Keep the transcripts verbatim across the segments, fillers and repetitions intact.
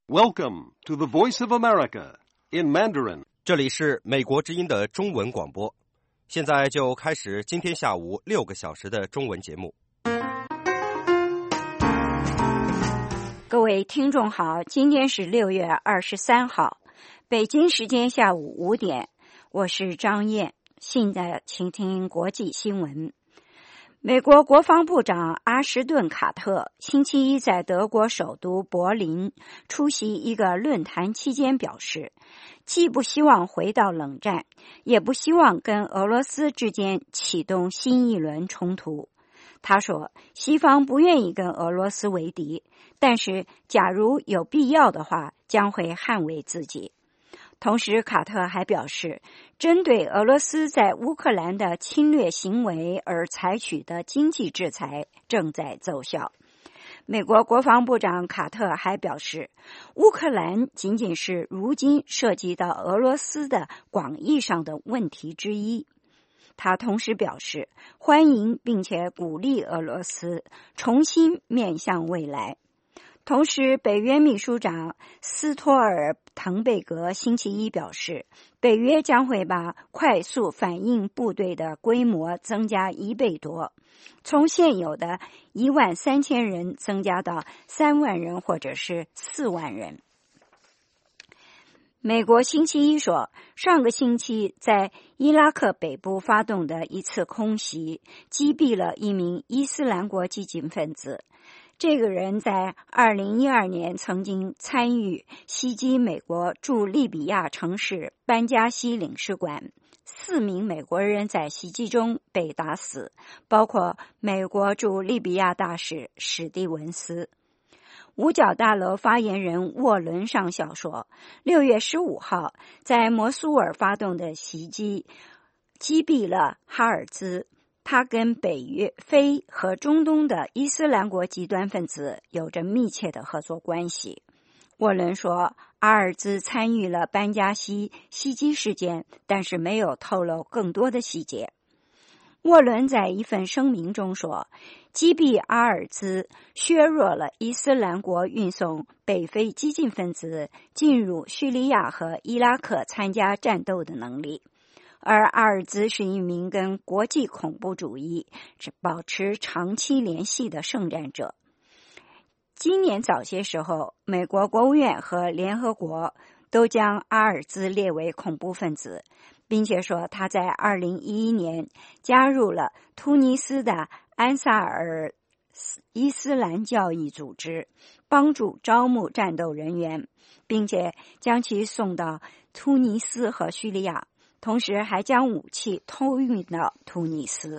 Welcome to the Voice of America in Mandarin. 这里是美国之音的中文广播，现在就开始今天下午六个小时的中文节目。 各位听众好，今天是六月二十三号，北京时间下午五点，我是张燕，现在请听国际新闻。美国国防部长阿什顿·卡特星期一在德国首都柏林出席一个论坛期间表示，既不希望回到冷战，也不希望跟俄罗斯之间启动新一轮冲突。他说，西方不愿意跟俄罗斯为敌，但是假如有必要的话，将会捍卫自己。同时，卡特还表示，针对俄罗斯在乌克兰的侵略行为而采取的经济制裁正在奏效。美国国防部长卡特还表示，乌克兰仅仅是如今涉及到俄罗斯的广义上的问题之一。他同时表示，欢迎并且鼓励俄罗斯重新面向未来。同时，北约秘书长斯托尔滕贝格星期一表示，北约将会把快速反应部队的规模增加一倍多，从现有的一万三千人增加到三万人或者是四万人。美国星期一说，上个星期在伊拉克北部发动的一次空袭，击毙了一名伊斯兰国激进分子。这个人在二零一二年曾经参与袭击美国驻利比亚城市班加西领事馆，四名美国人在袭击中被打死，包括美国驻利比亚大使史蒂文斯。五角大楼发言人沃伦上校说，六月十五号在摩苏尔发动的袭击击毙了哈尔兹，他跟北约、非和中东的伊斯兰国极端分子有着密切的合作关系。沃伦说，阿尔兹参与了班加西袭击事件，但是没有透露更多的细节。沃伦在一份声明中说，击毙阿尔兹削弱了伊斯兰国运送北非激进分子进入叙利亚和伊拉克参加战斗的能力。而阿尔兹是一名跟国际恐怖主义保持长期联系的圣战者。今年早些时候，美国国务院和联合国都将阿尔兹列为恐怖分子，并且说他在二零一一年加入了突尼斯的安萨尔伊斯兰教义组织，帮助招募战斗人员，并且将其送到突尼斯和叙利亚，同时还将武器偷运到突尼斯。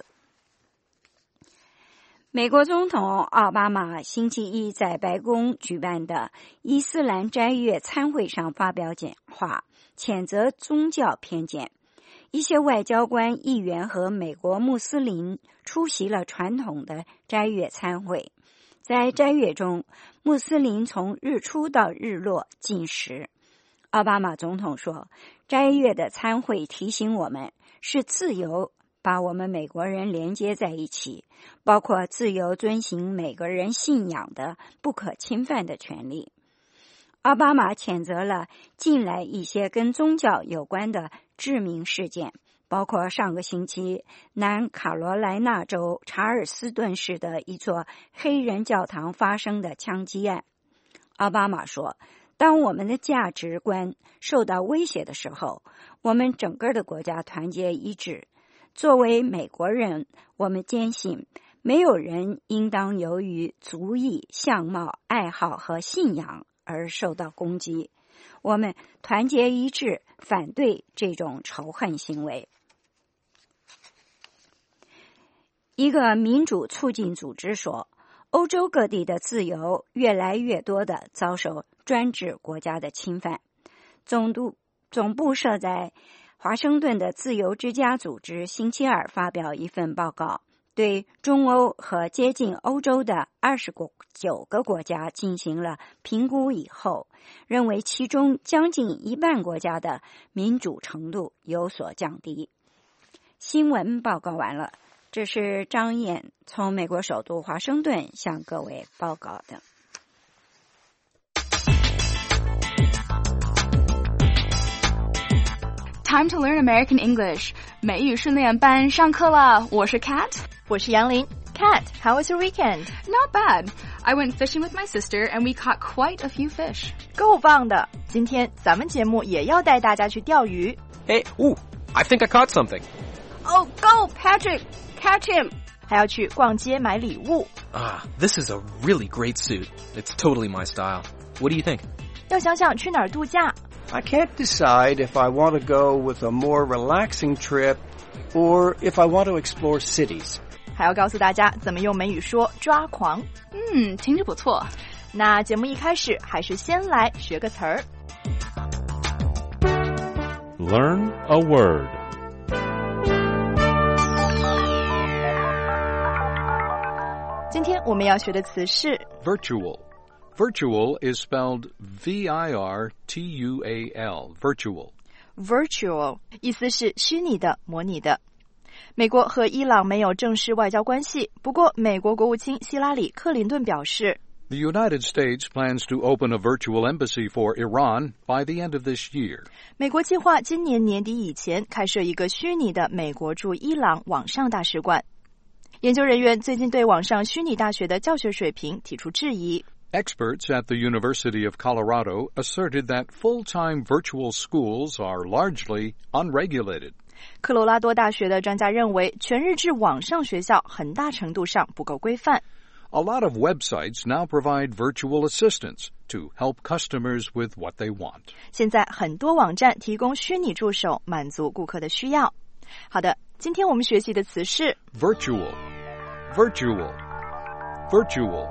美国总统奥巴马星期一在白宫举办的伊斯兰斋月参会上发表讲话，谴责宗教偏见。一些外交官、议员和美国穆斯林出席了传统的斋月参会。在斋月中，穆斯林从日出到日落禁食。奥巴马总统说，斋月的参会提醒我们，是自由把我们美国人连接在一起，包括自由遵行每个人信仰的不可侵犯的权利。奥巴马谴责了近来一些跟宗教有关的致命事件，包括上个星期南卡罗来纳州查尔斯顿市的一座黑人教堂发生的枪击案。奥巴马说，当我们的价值观受到威胁的时候，我们整个的国家团结一致。作为美国人，我们坚信没有人应当由于族裔、相貌、爱好和信仰而受到攻击。我们团结一致，反对这种仇恨行为。一个民主促进组织说，欧洲各地的自由越来越多地遭受专制国家的侵犯。总督总部设在华盛顿的自由之家组织星期二发表一份报告，对中欧和接近欧洲的二十九个国家进行了评估以后，认为其中将近一半国家的民主程度有所降低。新闻报告完了，这是张燕从美国首都华盛顿向各位报告的。 time to learn American English. 美语训练班上课了，我是 Kat， 我是杨林。Kat, how was your weekend? Not bad. I went fishing with my sister and we caught quite a few fish. 够棒的！今天咱们节目也要带大家去钓鱼。 Hey, ooh, I think I caught something. Oh, go, Patrick! Catch him! 还要去逛街买礼物。 Ah, this is a really great suit. It's totally my style. What do you think? 要想想去哪儿度假。 I can't decide if I want to go with a more relaxing trip or if I want to explore cities. 还要告诉大家怎么用美语说抓狂。 嗯，听着不错。 那节目一开始还是先来学个词儿。 Learn a word. .今天我们要学的词是 Virtual. Virtual is spelled V I R T U A L. Virtual. Virtual 意思是虚拟的、模拟的。美国和伊朗没有正式外交关系，不过美国国务卿希拉里·克林顿表示 The United States plans to open a virtual embassy for Iran by the end of this year. 美国计划今年年底以前开设一个虚拟的美国驻伊朗网上大使馆。研究人员最近对网上虚拟大学的教学水平提出质疑。 Experts at the University of Colorado asserted that full-time virtual schools are largely unregulated. 科罗拉多大学的专家认为，全日制网上学校很大程度上不够规范。 A lot of websites now provide virtual assistants to help customers with what they want. 现在很多网站提供虚拟助手，满足顾客的需要。好的，今天我们学习的词是 Virtual. Virtual. Virtual.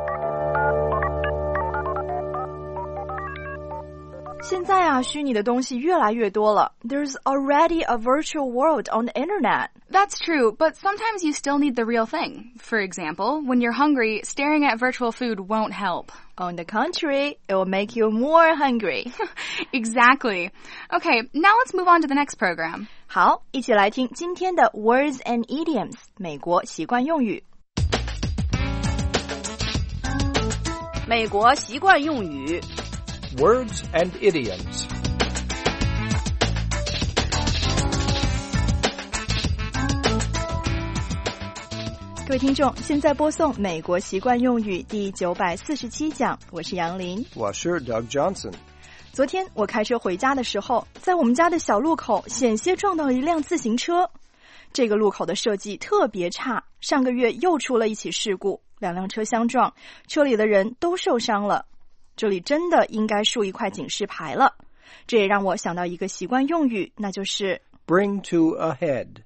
现在啊，虚拟的东西越来越多了。There's already a virtual world on the internet. That's true, but sometimes you still need the real thing. For example, when you're hungry, staring at virtual food won't help. On the contrary, it will make you more hungry. Exactly. Okay, now let's move on to the next program. 好，一起来听今天的 Words and Idioms 美国习惯用语。 美国习惯用语 Words and idioms. 各位听众，现在播送美国习惯用语第九百四十七讲，我是杨林， 我是 Doug Johnson。 昨天我开车回家的时候，在我们家的小路口险些撞到了一辆自行车。这个路口的设计特别差，上个月又出了一起事故，两辆车相撞，车里的人都受伤了。这里真的应该竖一块警示牌了。这也让我想到一个习惯用语，那就是 Bring to a head.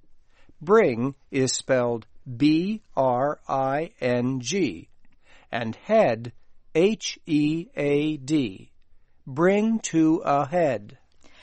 Bring is spelled B R I N G and head H E A D. Bring to a head.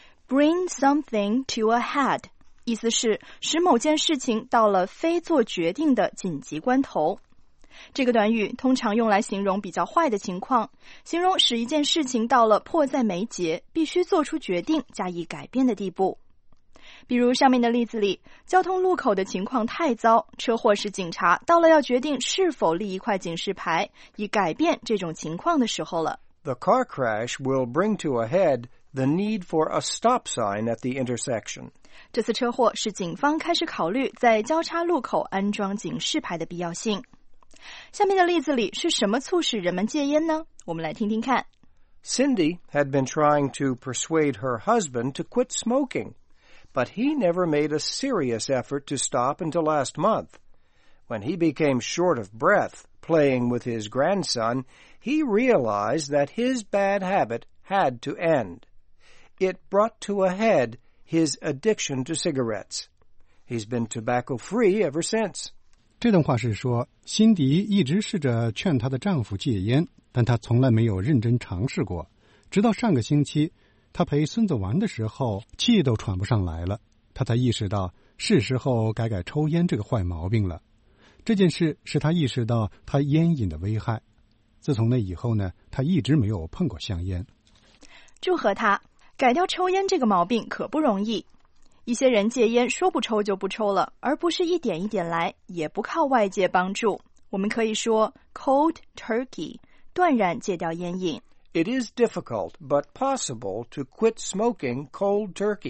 Bring something to a head 意思是使某件事情到了非做决定的紧急关头。这个短语通常用来形容比较坏的情况，形容使一件事情到了迫在眉睫，必须做出决定加以改变的地步。比如上面的例子里，交通路口的情况太糟，车祸时警察到了要决定是否立一块警示牌，以改变这种情况的时候了。 The car crash will bring to a head the need for a stop sign at the intersection. 这次车祸使警方开始考虑在交叉路口安装警示牌的必要性。下面的例子里是什么促使人们戒烟呢？我们来听听看。 Cindy had been trying to persuade her husband to quit smoking, but he never made a serious effort to stop until last month. When he became short of breath playing with his grandson, he realized that his bad habit had to end. It brought to a head his addiction to cigarettes. He's been tobacco-free ever since. 这段话是说，辛迪一直试着劝她的丈夫戒烟，但她从来没有认真尝试过。直到上个星期，她陪孙子玩的时候，气都喘不上来了，她才意识到是时候改改抽烟这个坏毛病了。这件事使她意识到她烟瘾的危害。自从那以后呢，她一直没有碰过香烟。 祝贺她，改掉抽烟这个毛病可不容易。一些人戒烟说不抽就不抽了，而不是一点一点来，也不靠外界帮助。我们可以说 cold turkey， 断然戒掉烟瘾。 It is difficult but possible to quit smoking cold turkey.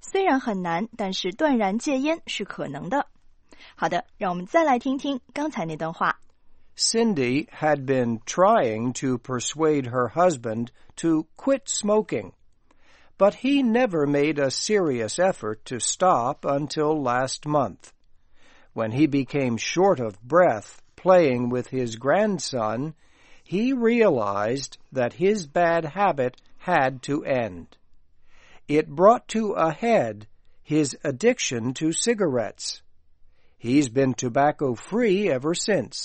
虽然很难，但是断然戒烟是可能的。好的，让我们再来听听刚才那段话。 Cindy had been trying to persuade her husband to quit smoking, but he never made a serious effort to stop until last month. When he became short of breath playing with his grandson, he realized that his bad habit had to end. It brought to a head his addiction to cigarettes. He's been tobacco-free ever since.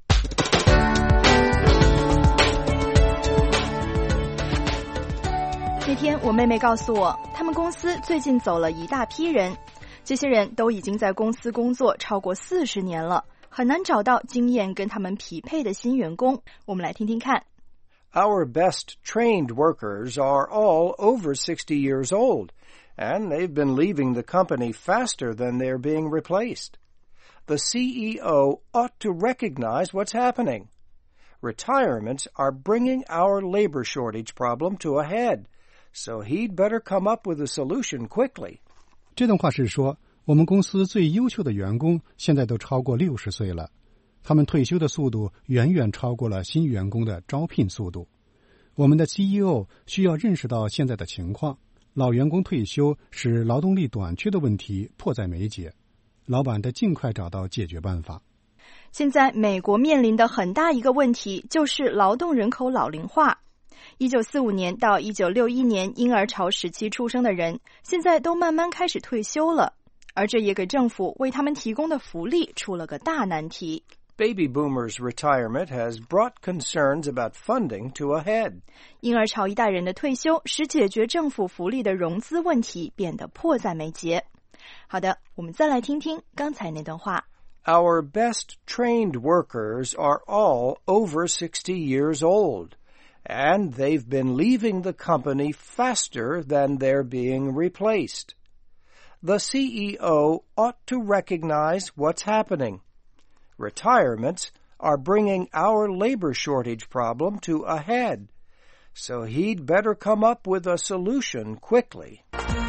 那天我妹妹告诉我，他们公司最近走了一大批人，这些人都已经在公司工作超过四十年了，很难找到经验跟他们匹配的新员工。我们来听听看。 Our best trained workers are all over sixty years old, and they've been leaving the company faster than they're being replaced. The C E O ought to recognize what's happening. Retirements are bringing our labor shortage problem to a head, so he'd better come up with a solution quickly. 这段话是说，我们公司最优秀的员工现在都超过六十岁了，他们退休的速度远远超过了新员工的招聘速度。我们的 C E O 需要认识到现在的情况，老员工退休使劳动力短缺的问题迫在眉睫，老板得尽快找到解决办法。 现在美国面临的很大一个问题就是劳动人口老龄化。一九四五年到一九六一年婴儿潮时期出生的人，现在都慢慢开始退休了，而这也给政府为他们提供的福利出了个大难题。 Baby boomers' retirement has brought concerns about funding to a head. 婴儿潮一代人的退休使解决政府福利的融资问题变得迫在眉睫。好的，我们再来听听刚才那段话。 Our best trained workers are all over sixty years old, and they've been leaving the company faster than they're being replaced. The C E O ought to recognize what's happening. Retirements are bringing our labor shortage problem to a head, so he'd better come up with a solution quickly.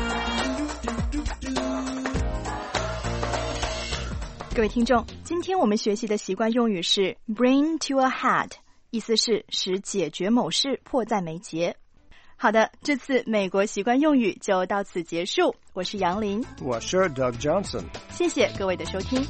各位听众，今天我们学习的习惯用语是 bring to a head， 意思是使解决某事迫在眉睫。好的，这次美国习惯用语就到此结束。我是杨林， 我是 Doug Johnson， 谢谢各位的收听。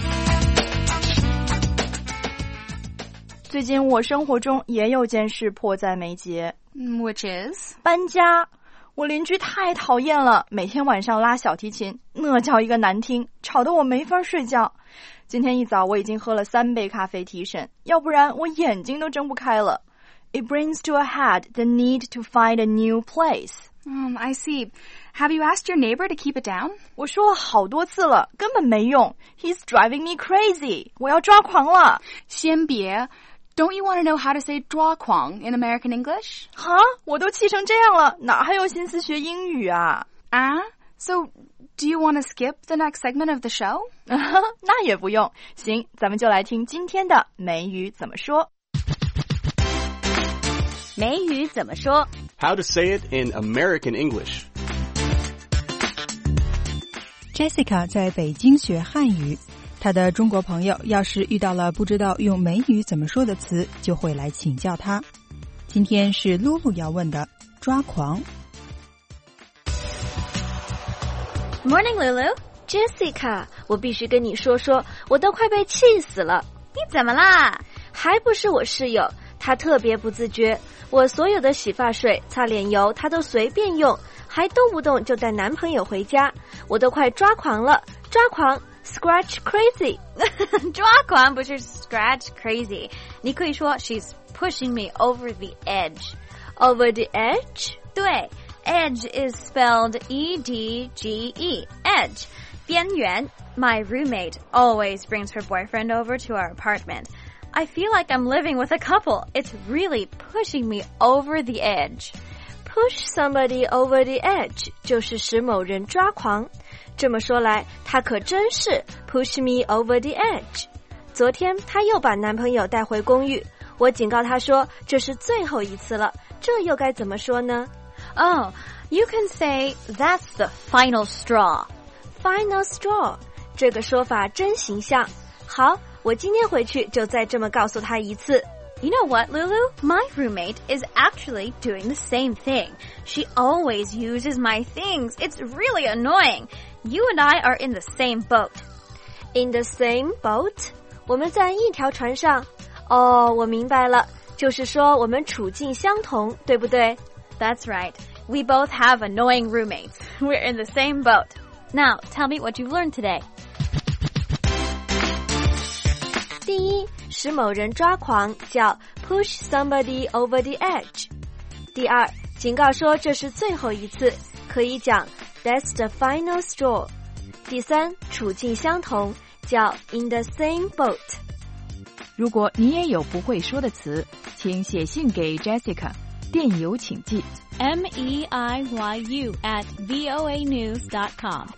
最近我生活中也有件事迫在眉睫 Which is? 搬家。我邻居太讨厌了，每天晚上拉小提琴，那叫一个难听，吵得我没法睡觉。今天一早我已经喝了三杯咖啡提神，要不然我眼睛都睁不开了。It brings to a head the need to find a new place. Um, I see. Have you asked your neighbor to keep it down? 我说了好多次了，根本没用。He's driving me crazy. 我要抓狂了。 先别。Don't you want to know how to say 抓狂 in American English? 哈，我都气成这样了，哪还有心思学英语啊？ 啊 So, do you want to skip the next segment of the show? 那也不用。行，咱们就来听今天的美语怎么说。 美语怎么说 How to say it in American English. Jessica 在北京学汉语。他的中国朋友要是遇到了不知道用美语怎么说的词，就会来请教他。今天是露露要问的抓狂。 Morning, Lulu. Jessica, 我必须跟你说说，我都快被气死了。你怎么啦？还不是我室友，他特别不自觉，我所有的洗发水、擦脸油他都随便用，还动不动就带男朋友回家，我都快抓狂了，抓狂。Scratch crazy. 抓狂不是 scratch crazy. 你可以说 she's pushing me over the edge. Over the edge? 对 edge is spelled E D G E. Edge. 边缘. My roommate always brings her boyfriend over to our apartment. I feel like I'm living with a couple. It's really pushing me over the edge. Push somebody over the edge 就是使某人抓狂。这么说来，她可真是 push me over the edge。昨天她又把男朋友带回公寓，我警告她说这是最后一次了，这又该怎么说呢？哦， You can say, that's the final straw. Final straw. 这个说法真形象。好，我今天回去就再这么告诉他一次。You know what, Lulu? My roommate is actually doing the same thing. She always uses my things. It's really annoying. You and I are in the same boat. In the same boat? 我们在一条船上。哦，我明白了，就是说我们处境相同，对不对？ That's right. We both have annoying roommates. We're in the same boat. Now, tell me what you've learned today. 第一，使某人抓狂叫 push somebody over the edge。第二，警告说这是最后一次，可以讲 that's the final straw。第三，处境相同叫 in the same boat。 如果你也有不会说的词，请写信给 Jessica， 电邮请寄 M E I Y U at voa news dot com.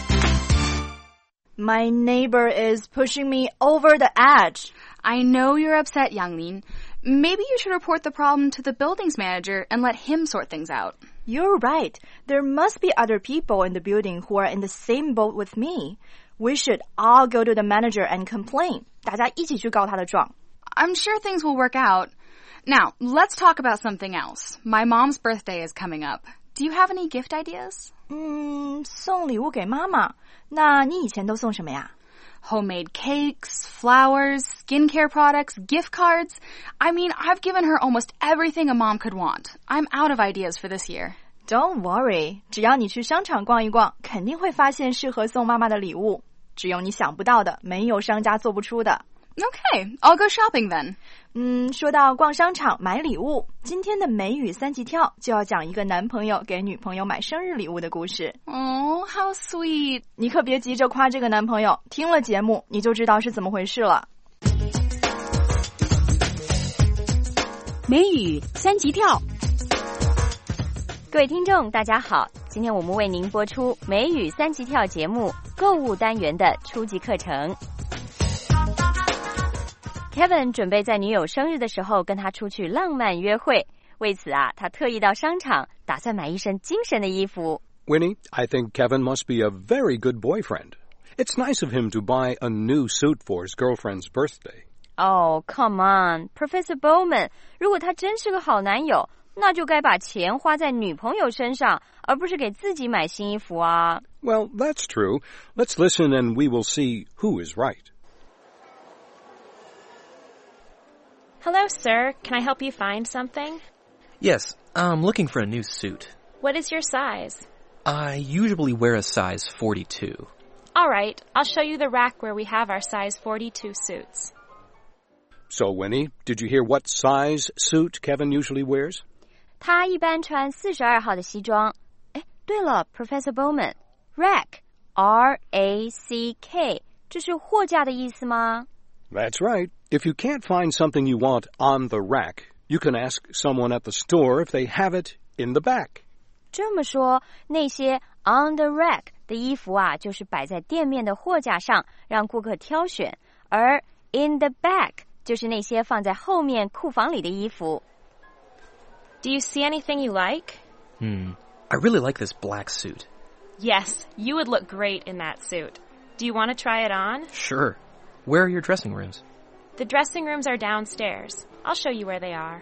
My neighbor is pushing me over the edge. I know you're upset, Youngmin. Maybe you should report the problem to the building's manager and let him sort things out. You're right. There must be other people in the building who are in the same boat with me. We should all go to the manager and complain. 大家一起去告他的状。 I'm sure things will work out. Now, let's talk about something else. My mom's birthday is coming up. Do you have any gift ideas? 嗯，送礼物给妈妈。那你以前都送什么呀？ Homemade cakes, flowers, skincare products, gift cards. I mean, I've given her almost everything a mom could want. I'm out of ideas for this year. Don't worry. 只要你去商场逛一逛，肯定会发现适合送妈妈的礼物。只有你想不到的，没有商家做不出的。 Okay, I'll go shopping then. 嗯，说到逛商场买礼物，今天的美语三级跳就要讲一个男朋友给女朋友买生日礼物的故事。 Oh, how sweet. 你可别急着夸这个男朋友，听了节目你就知道是怎么回事了。 美语三级跳。 各位听众大家好，今天我们为您播出美语三级跳节目购物单元的初级课程。Kevin 准备在女友生日的时候跟她出去浪漫约会，为此啊，他特意到商场打算买一身精神的衣服。 Winnie, I think Kevin must be a very good boyfriend. It's nice of him to buy a new suit for his girlfriend's birthday. Oh, come on, Professor Bowman. 如果他真是个好男友，那就该把钱花在女朋友身上，而不是给自己买新衣服啊。 Well, that's true. Let's listen and we will see who is right. Hello, sir. Can I help you find something? Yes, I'm looking for a new suit. What is your size? I usually wear a size forty-two. All right, I'll show you the rack where we have our size forty-two suits. So, Winnie, did you hear what size suit Kevin usually wears? 他一般穿四十二号的西装。哎，对了 ，Professor Bowman, rack, R A C K, 这是货架的意思吗？ That's right. If you can't find something you want on the rack, you can ask someone at the store if they have it in the back. 这么说，那些 on the rack 的衣服啊，就是摆在店面的货架上，让顾客挑选；而 in the back 就是那些放在后面库房里的衣服。 Do you see anything you like? Hmm, I really like this black suit. Yes, you would look great in that suit. Do you want to try it on? Sure. Where are your dressing rooms? The dressing rooms are downstairs. I'll show you where they are.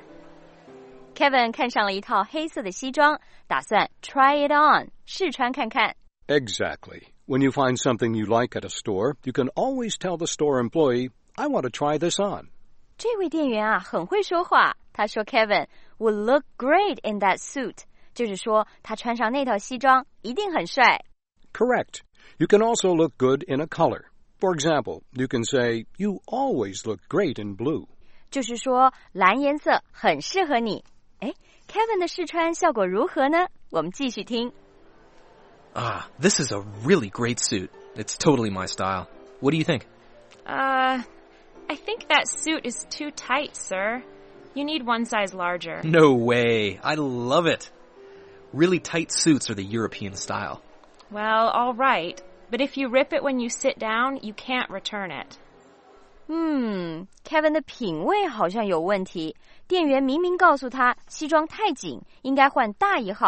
Kevin 看上了一套黑色的西装，打算 try it on 试穿看看。 Exactly. When you find something you like at a store, you can always tell the store employee, I want to try this on. 这位店员啊，很会说话。他说 Kevin would look great in that suit， 就是说他穿上那套西装一定很帅。 Correct. You can also look good in a color. For example, you can say, you always look great in blue. 就是说蓝颜色很适合你。哎 Kevin 的试穿效果如何呢？我们继续听。 Ah, this is a really great suit. It's totally my style. What do you think? Uh, I think that suit is too tight, sir. You need one size larger. No way. I love it. Really tight suits are the European style. Well, all right. But if you rip it when you sit down, you can't return it. 嗯 Kevin 的品味好像有问题。店员明明告诉他西装太紧，应该换大一号，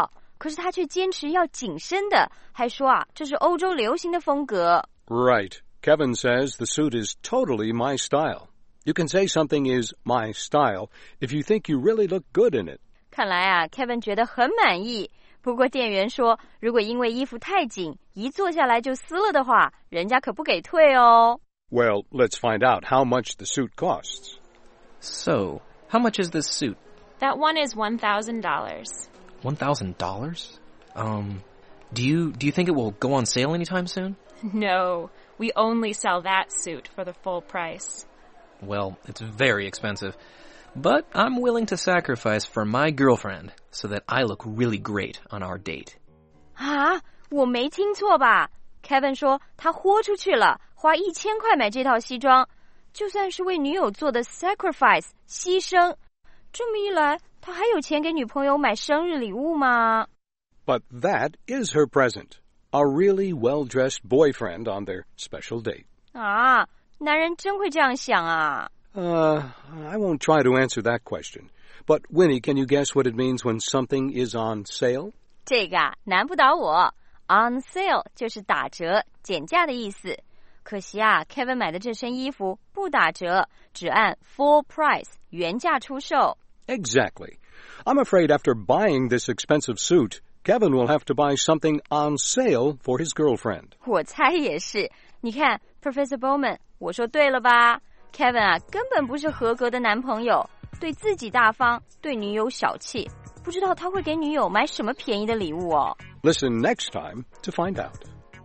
可是他却坚持要紧身的，还说啊，这是欧洲流行的风格。 Right. Kevin says the suit is totally my style. You can say something is my style if you think you really look good in it. 看来啊 Kevin 觉得很满意。不过店员说，如果因为衣服太紧，一坐下来就撕了的话，人家可不给退哦。 Well, let's find out how much the suit costs. So, how much is this suit? That one is one thousand dollars. One thousand dollars? Um, do you do you think it will go on sale anytime soon? No, we only sell that suit for the full price. Well, it's very expensive. But I'm willing to sacrifice for my girlfriend so that I look really great on our date. 啊，我没听错吧 ？Kevin 说他豁出去了，花一千块买这套西装，就算是为女友做的 sacrifice 牺牲。这么一来，他还有钱给女朋友买生日礼物吗？ But that is her present, a really well-dressed boyfriend on their special date. 啊，男人真会这样想啊。 Uh, I won't try to answer that question. But, Winnie, can you guess what it means when something is on sale? 这个啊，难不倒我。On sale 就是打折、减价的意思。可惜啊 ，Kevin 买的这身衣服不打折，只按 full price 原价出售。 Exactly. I'm afraid after buying this expensive suit, Kevin will have to buy something on sale for his girlfriend. 我猜也是。你看 ，Professor Bowman， 我说对了吧？ Kevin 啊，根本不是合格的男朋友，对自己大方，对女友小气，不知道他会给女友买什么便宜的礼物哦。 Listen next time to find out.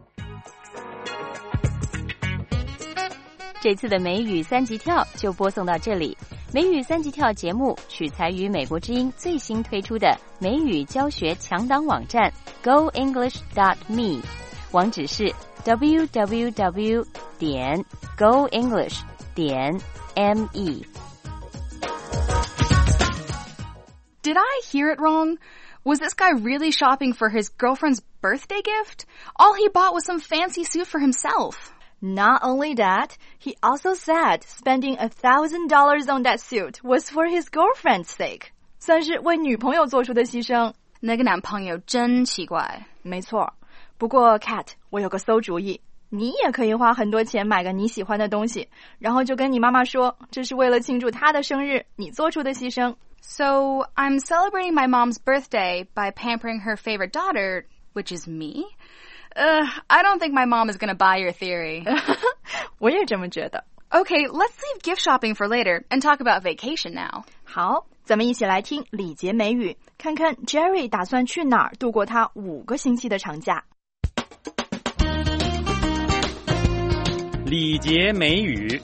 这次的美语三级跳就播送到这里。美语三级跳节目取材于美国之音最新推出的美语教学强档网站 go english dot me， 网址是 double-u double-u double-u 点 go english点 me。 Did I hear it wrong? Was this guy really shopping for his girlfriend's birthday gift? All he bought was some fancy suit for himself. Not only that, he also said spending a thousand dollars on that suit was for his girlfriend's sake. 算是为女朋友做出的牺牲。 那个男朋友真奇怪。 没错。不过 Kat， 我有个馊主意。你也可以花很多钱买个你喜欢的东西，然后就跟你妈妈说，这是为了庆祝她的生日，你做出的牺牲。 So, I'm celebrating my mom's birthday by pampering her favorite daughter, which is me. Uh, I don't think my mom is going to buy your theory. 我也这么觉得。 Okay, let's leave gift shopping for later and talk about vacation now. 好，咱们一起来听礼节美语，看看 Jerry 打算去哪儿度过他五个星期的长假。 礼节美语。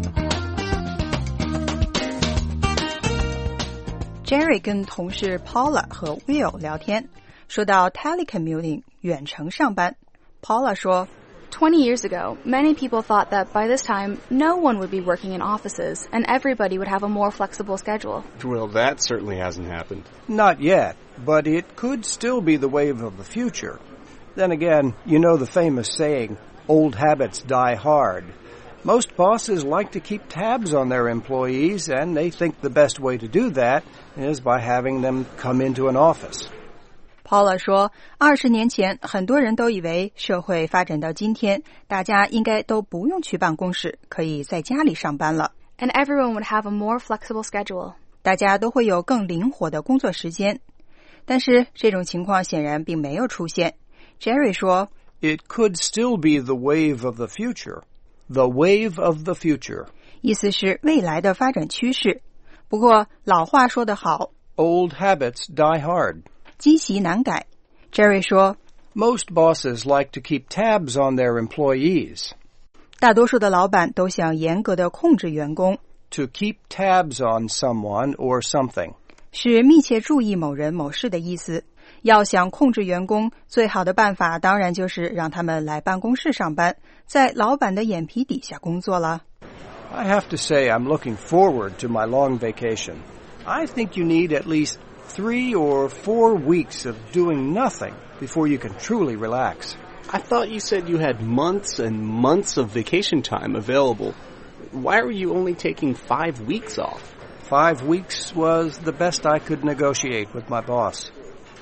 Jerry 跟同事 Paula 和 Will 聊天，说到 telecommuting 远程上班。Paula 说 Twenty years ago, many people thought that by this time, no one would be working in offices and everybody would have a more flexible schedule. Well, that certainly hasn't happened. Not yet, but it could still be the wave of the future. Then again, you know the famous saying, old habits die hard. Most bosses like to keep tabs on their employees, and they think the best way to do that is by having them come into an office. Paula 说，二十年前，很多人都以为社会发展到今天，大家应该都不用去办公室，可以在家里上班了。 And everyone would have a more flexible schedule. 大家都会有更灵活的工作时间。但是这种情况显然并没有出现。Jerry 说 It could still be the wave of the future. The wave of the future. 意思是未来的发展趋势。不过老话说得好 Old habits die hard. 积习难改。Jerry 说 Most bosses like to keep tabs on their employees. 大多数的老板都想严格的控制员工。 To keep tabs on someone or something. 是密切注意某人某事的意思。要想控制员工，最好的办法当然就是让他们来办公室上班，在老板的眼皮底下工作了。 I have to say I'm looking forward to my long vacation. I think you need at least three or four weeks of doing nothing before you can truly relax. I thought you said you had months and months of vacation time available. Why were you only taking five weeks off? Five weeks was the best I could negotiate with my boss.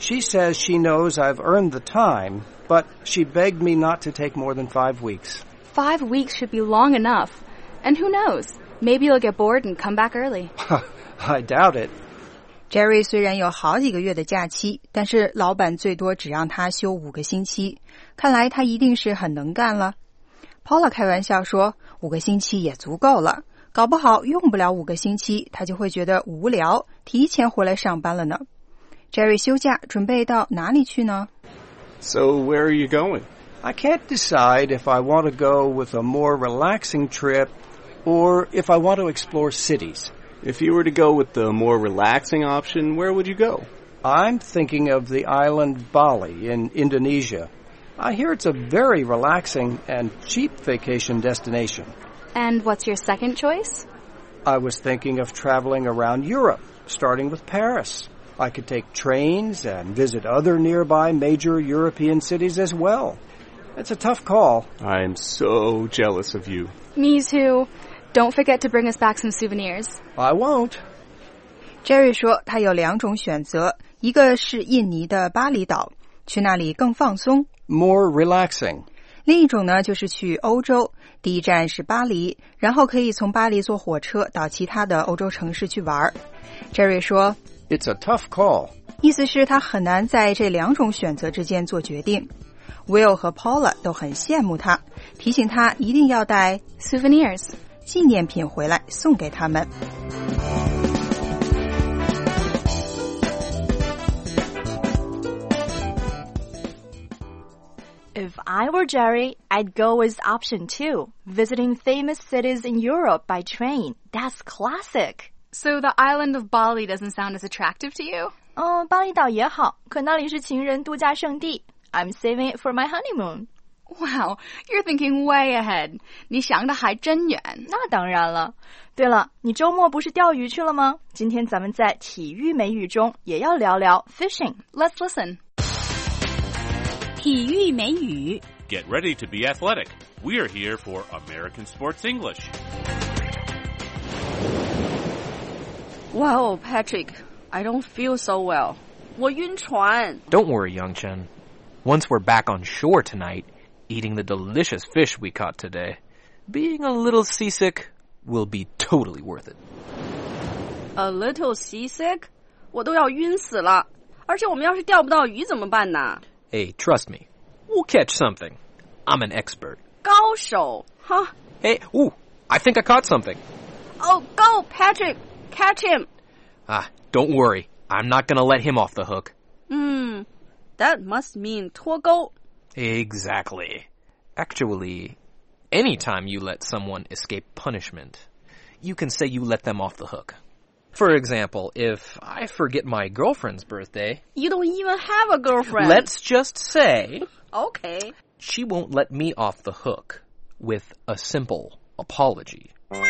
She says she knows I've earned the time, but she begged me not to take more than five weeks. Five weeks should be long enough. And who knows? Maybe you'll get bored and come back early. I doubt it. Jerry 虽然有好几个月的假期，但是老板最多只让他休五个星期，看来他一定是很能干了。Paula 开玩笑说，五个星期也足够了，搞不好用不了五个星期，他就会觉得无聊，提前回来上班了呢。Jerry 休假准备到哪里去呢？ So where are you going? I can't decide if I want to go with a more relaxing trip or if I want to explore cities. If you were to go with the more relaxing option, where would you go? I'm thinking of the island Bali in Indonesia. I hear it's a very relaxing and cheap vacation destination. And what's your second choice? I was thinking of traveling around Europe, starting with Paris. I could take trains and visit other nearby major European cities as well. It's a tough call. I am so jealous of you. Me too. Don't forget to bring us back some souvenirs. I won't. Jerry 说他有两种选择，一个是印尼的巴厘岛，去那里更放松 ，more relaxing。 另一种呢，就是去欧洲，第一站是巴黎，然后可以从巴黎坐火车到其他的欧洲城市去玩。Jerry 说 ，It's a tough call。 意思是他很难在这两种选择之间做决定。Will 和 Paula 都很羡慕他，提醒他一定要带 souvenirs 纪念品回来送给他们。 If I were Jerry, I'd go with option two, visiting famous cities in Europe by train. That's classic. So the island of Bali doesn't sound as attractive to you? 哦，巴厘岛也好，可那里是情人度假胜地。I'm saving it for my honeymoon. Wow, you're thinking way ahead. 你想的还真远。 那当然了。对了，你周末不是钓鱼去了吗？今天咱们在体育美语中也要聊聊 fishing. Let's listen. 体育美语 Get ready to be athletic. We're here for American Sports English. Wow, Patrick, I don't feel so well. 我晕船。 Don't worry, Young Chen. Once we're back on shore tonight, eating the delicious fish we caught today, being a little seasick will be totally worth it. A little seasick? 我都要晕死了。而且我们要是钓不到鱼怎么办呢？ Hey, trust me. We'll catch something. I'm an expert. 高手，哈。 Hey, ooh, I think I caught something. Oh, go, Patrick. Catch him. Ah, don't worry. I'm not gonna let him off the hook. Hmm, that must mean 脱钩. Exactly. Actually, anytime you let someone escape punishment, you can say you let them off the hook. For example, if I forget my girlfriend's birthday... You don't even have a girlfriend. Let's just say... Okay. She won't let me off the hook with a simple apology.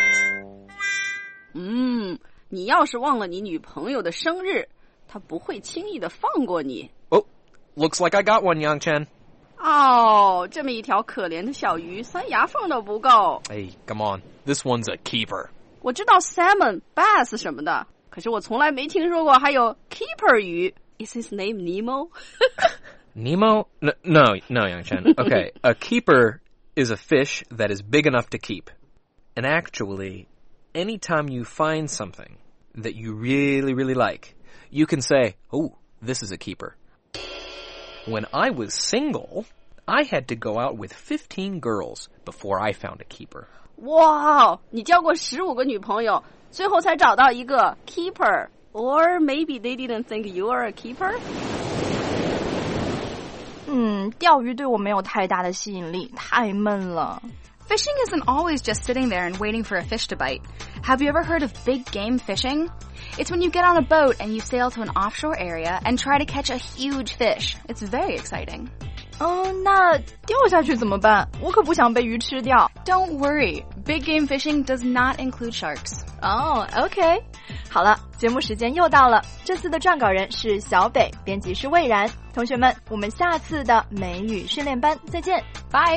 嗯，你要是忘了你女朋友的生日，她不会轻易的放过你。 Oh, looks like I got one, Yang Chen. 哦，这么一条可怜的小鱼，塞牙缝都不够。 Hey, come on. This one's a keeper. 我知道 salmon, bass 什么的，可是我从来没听说过还有 keeper 鱼。Is his name Nemo? Nemo? No, no, no, Yang Chen. Okay, a keeper is a fish that is big enough to keep. And actually, anytime you find something that you really, really like, you can say, oh, this is a keeper. When I was single, I had to go out with fifteen girls before I found a keeper. 哇，你交过十五个女朋友，最后才找到一个 keeper. Or maybe they didn't think you are a keeper? 嗯，钓鱼对我没有太大的吸引力，太闷了。 Fishing isn't always just sitting there and waiting for a fish to bite. Have you ever heard of big game fishing? It's when you get on a boat and you sail to an offshore area and try to catch a huge fish. It's very exciting. 嗯，那掉下去怎么办？我可不想被鱼吃掉。 Don't worry. Big game fishing does not include sharks. 哦 ，OK。好了，节目时间又到了。这次的撰稿人是小北，编辑是魏然。同学们，我们下次的美语训练班再见，拜。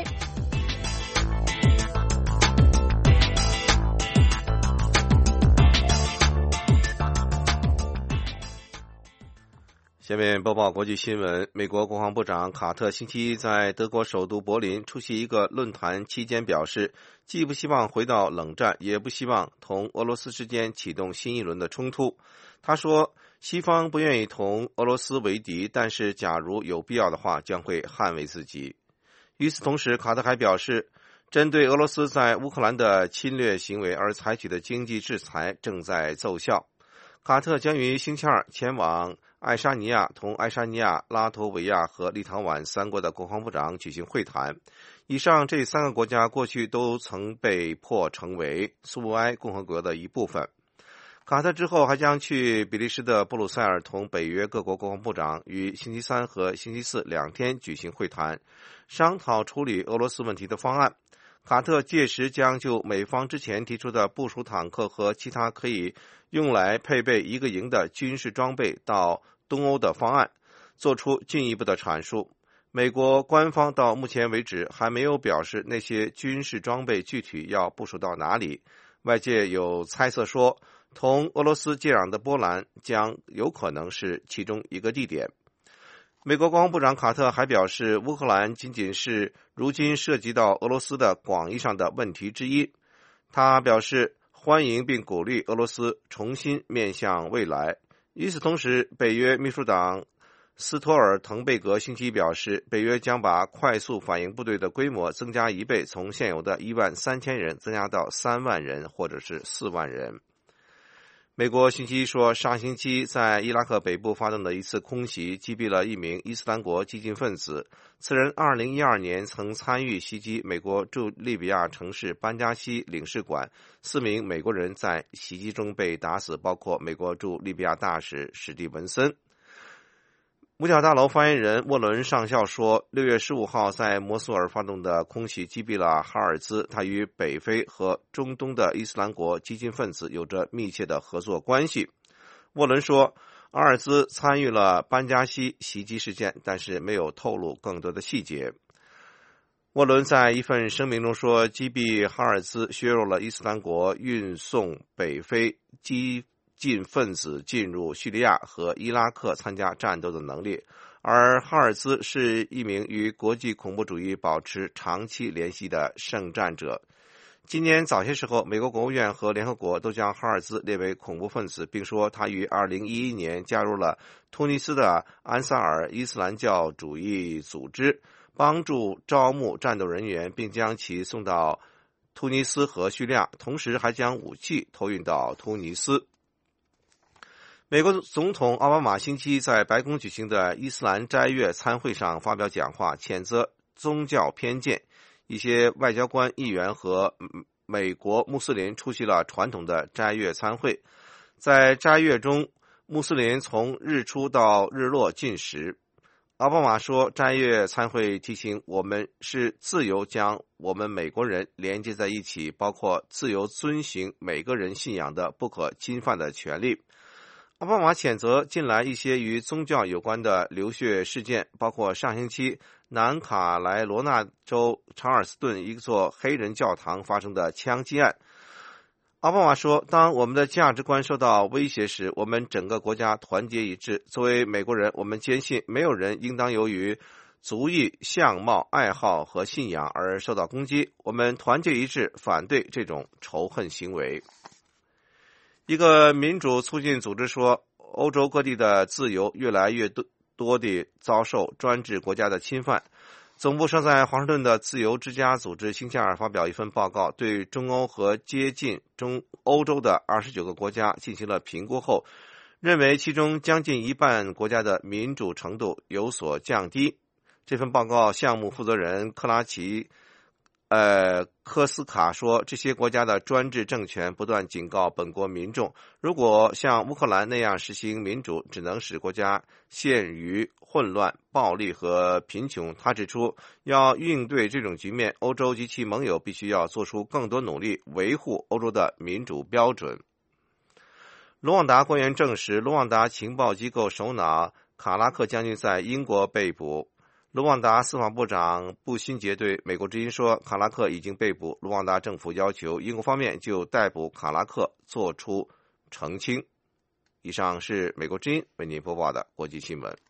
下面播报国际新闻。美国国防部长卡特星期一在德国首都柏林出席一个论坛期间表示，既不希望回到冷战，也不希望同俄罗斯之间启动新一轮的冲突。他说，西方不愿意同俄罗斯为敌，但是假如有必要的话，将会捍卫自己。与此同时，卡特还表示，针对俄罗斯在乌克兰的侵略行为而采取的经济制裁正在奏效。卡特将于星期二前往爱沙尼亚，同爱沙尼亚、拉脱维亚和立陶宛三国的国防部长举行会谈。以上这三个国家过去都曾被迫成为苏维埃共和国的一部分。卡特之后还将去比利时的布鲁塞尔，同北约各国国防部长于星期三和星期四两天举行会谈，商讨处理俄罗斯问题的方案。卡特届时将就美方之前提出的部署坦克和其他可以用来配备一个营的军事装备到东欧的方案做出进一步的阐述。美国官方到目前为止还没有表示那些军事装备具体要部署到哪里。外界有猜测说，同俄罗斯接壤的波兰将有可能是其中一个地点。美国国防部长卡特还表示，乌克兰仅仅是如今涉及到俄罗斯的广义上的问题之一。他表示欢迎并鼓励俄罗斯重新面向未来。与此同时，北约秘书长斯托尔滕贝格星期一表示，北约将把快速反应部队的规模增加一倍，从现有的一万三千人增加到三万人或者是四万人。美国星期一说，上星期在伊拉克北部发动的一次空袭击毙了一名伊斯兰国激进分子。此人二零一二年曾参与袭击美国驻利比亚城市班加西领事馆，四名美国人在袭击中被打死，包括美国驻利比亚大使史蒂文森。五角大楼发言人沃伦上校说，六月十五号在摩苏尔发动的空袭击毙了哈尔兹，他与北非和中东的伊斯兰国激进分子有着密切的合作关系。沃伦说，阿尔兹参与了班加西袭击事件，但是没有透露更多的细节。沃伦在一份声明中说，击毙哈尔兹削弱了伊斯兰国运送北非激进分子进入叙利亚和伊拉克参加战斗的能力，而哈尔兹是一名与国际恐怖主义保持长期联系的圣战者。今年早些时候，美国国务院和联合国都将哈尔兹列为恐怖分子，并说他于二零一一年加入了突尼斯的安萨尔伊斯兰教主义组织，帮助招募战斗人员，并将其送到突尼斯和叙利亚，同时还将武器偷运到突尼斯。美国总统奥巴马星期一在白宫举行的伊斯兰斋月参会上发表讲话，谴责宗教偏见。一些外交官、议员和美国穆斯林出席了传统的斋月参会。在斋月中，穆斯林从日出到日落禁食。奥巴马说，斋月参会提醒我们是自由将我们美国人连接在一起，包括自由遵行每个人信仰的不可侵犯的权利。奥巴马谴责近来一些与宗教有关的流血事件，包括上星期南卡莱罗纳州查尔斯顿一座黑人教堂发生的枪击案。奥巴马说，当我们的价值观受到威胁时，我们整个国家团结一致。作为美国人，我们坚信没有人应当由于族裔、相貌、爱好和信仰而受到攻击。我们团结一致，反对这种仇恨行为。一个民主促进组织说，欧洲各地的自由越来越多地遭受专制国家的侵犯。总部设在华盛顿的自由之家组织星期二发表一份报告，对中欧和接近中欧洲的二十九个国家进行了评估后，认为其中将近一半国家的民主程度有所降低。这份报告项目负责人克拉奇呃，科斯卡说，这些国家的专制政权不断警告本国民众，如果像乌克兰那样实行民主，只能使国家陷于混乱、暴力和贫穷。他指出，要应对这种局面，欧洲及其盟友必须要做出更多努力，维护欧洲的民主标准。卢旺达官员证实，卢旺达情报机构首脑卡拉克将军在英国被捕。卢旺达司法部长布辛杰对美国之音说，卡拉克已经被捕，卢旺达政府要求英国方面就逮捕卡拉克做出澄清。以上是美国之音为您播报的国际新闻。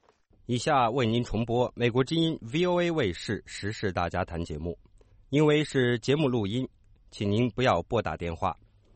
以下为您重播美国之音 V O A 卫视时事大家谈节目，因为是节目录音，请您不要拨打电话。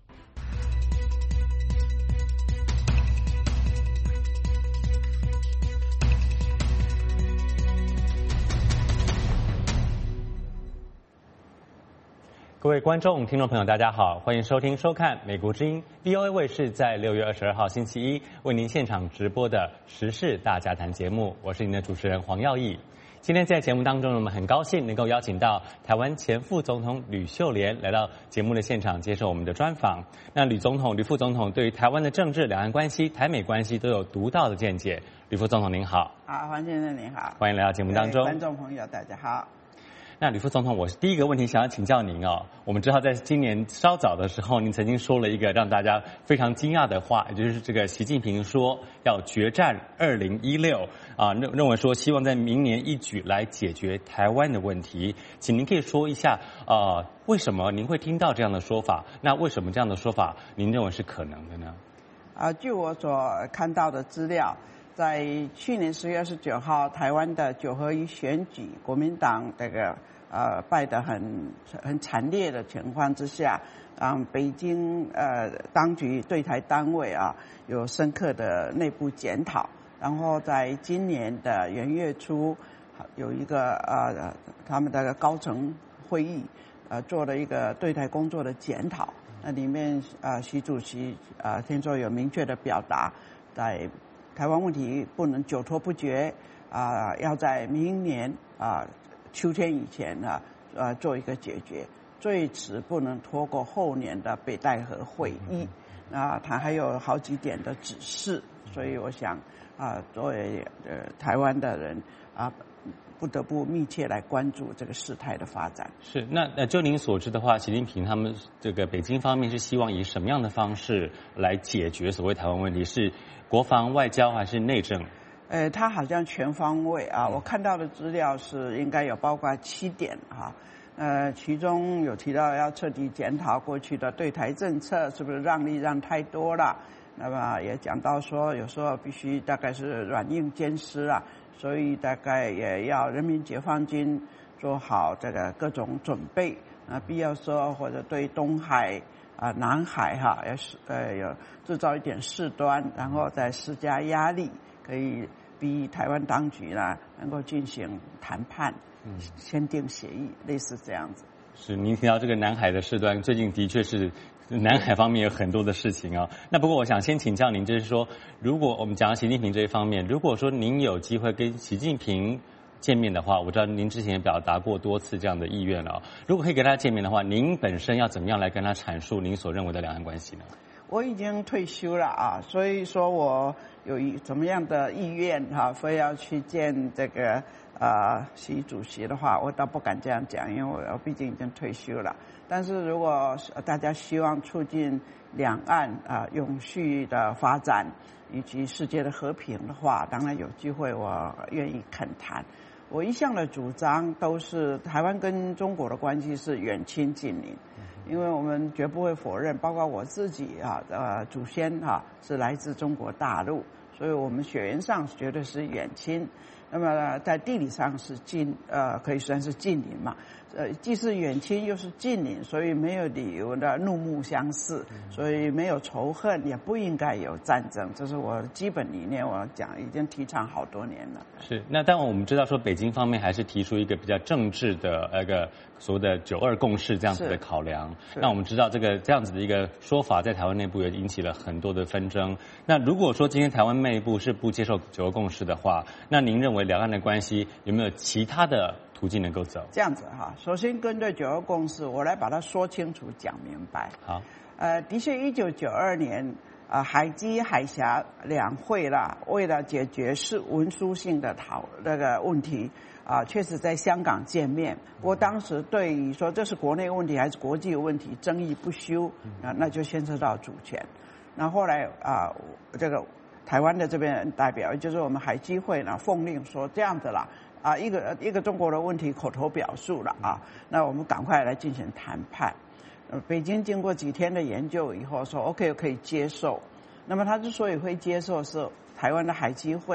各位观众、听众朋友，大家好，欢迎收听、收看美国之音 V O A 卫视在六月二十二号星期一为您现场直播的时事大家谈节目，我是您的主持人黄耀义。今天在节目当中，我们很高兴能够邀请到台湾前副总统吕秀莲来到节目的现场接受我们的专访。那吕总统、吕副总统对于台湾的政治、两岸关系、台美关系都有独到的见解。吕副总统您好。 好，黄先生您好。 欢迎来到节目当中。 观众朋友大家好。 那吕副总统，我第一个问题想要请教您哦。我们知道，在今年稍早的时候，您曾经说了一个让大家非常惊讶的话，也就是这个习近平说要决战二零一六啊，认认为说希望在明年一举来解决台湾的问题。请您可以说一下，呃，为什么您会听到这样的说法？那为什么这样的说法您认为是可能的呢？ 啊，据我所看到的资料，在去年十月二十九号台湾的九合一选举，国民党这个呃败得很很惨烈的情况之下，让北京呃当局对台单位啊有深刻的内部检讨，然后在今年的元月初有一个呃他们的高层会议呃做了一个对台工作的检讨，那里面呃习主席呃听说有明确的表达，在台湾问题不能久拖不决啊、呃，要在明年啊。呃秋天以前呢，呃，做一个解决，最迟不能拖过后年的北戴河会议。那他还有好几点的指示，所以我想啊，作为呃台湾的人啊，不得不密切来关注这个事态的发展。 是，那呃，就您所知的话，习近平他们这个北京方面是希望以什么样的方式来解决所谓台湾问题？是国防、外交还是内政？ 呃，他好像全方位啊，我看到的资料是应该有包括七点哈，呃，其中有提到要彻底检讨过去的对台政策是不是让利让太多了，那么也讲到说有时候必须大概是软硬兼施啊，所以大概也要人民解放军做好这个各种准备啊，必要说或者对东海啊、南海哈，要是呃有制造一点事端，然后再施加压力，可以逼台湾当局呢能够进行谈判，嗯，签订协议，类似这样子。 是，您提到这个南海的事端，最近的确是南海方面有很多的事情啊、哦。那不过我想先请教您，就是说，如果我们讲到习近平这一方面，如果说您有机会跟习近平见面的话，我知道您之前也表达过多次这样的意愿了、哦。如果可以跟他见面的话，您本身要怎么样来跟他阐述您所认为的两岸关系呢？ 我已经退休了啊，所以说我有一怎么样的意愿哈、啊，非要去见这个啊、呃、习主席的话，我倒不敢这样讲，因为我毕竟已经退休了。但是如果大家希望促进两岸啊、呃、永续的发展以及世界的和平的话，当然有机会我愿意恳谈。我一向的主张都是台湾跟中国的关系是远亲近邻。因为我们绝不会否认，包括我自己啊，呃，祖先哈、啊、是来自中国大陆，所以我们血缘上绝对是远亲。那么在地理上是近，呃，可以算是近邻嘛。呃，既是远亲又是近邻，所以没有理由的怒目相视，所以没有仇恨，也不应该有战争，这是我的基本理念。我讲已经提倡好多年了。 是，那当然我们知道说，北京方面还是提出一个比较政治的那个所谓的九二共识这样子的考量。那我们知道这个这样子的一个说法，在台湾内部也引起了很多的纷争。那如果说今天台湾内部是不接受九二共识的话，那您认为两岸的关系有没有其他的途径能够走？ 这样子哈，首先针对九二共识，我来把它说清楚、讲明白。 好， 呃，的确，一九九二年啊、呃，海基海峡两会啦，为了解决是文书性的讨那个问题啊、呃，确实在香港见面。不过当时对于说这是国内问题还是国际问题，争议不休啊、呃，那就牵涉到主权。那后来啊、呃，这个台湾的这边代表，就是我们海基会呢，奉令说这样子啦。啊，一个一个中国的问题口头表述了啊，那我们赶快来进行谈判。呃，北京经过几天的研究以后说 OK 可以接受。那么他之所以会接受，是台湾的海基会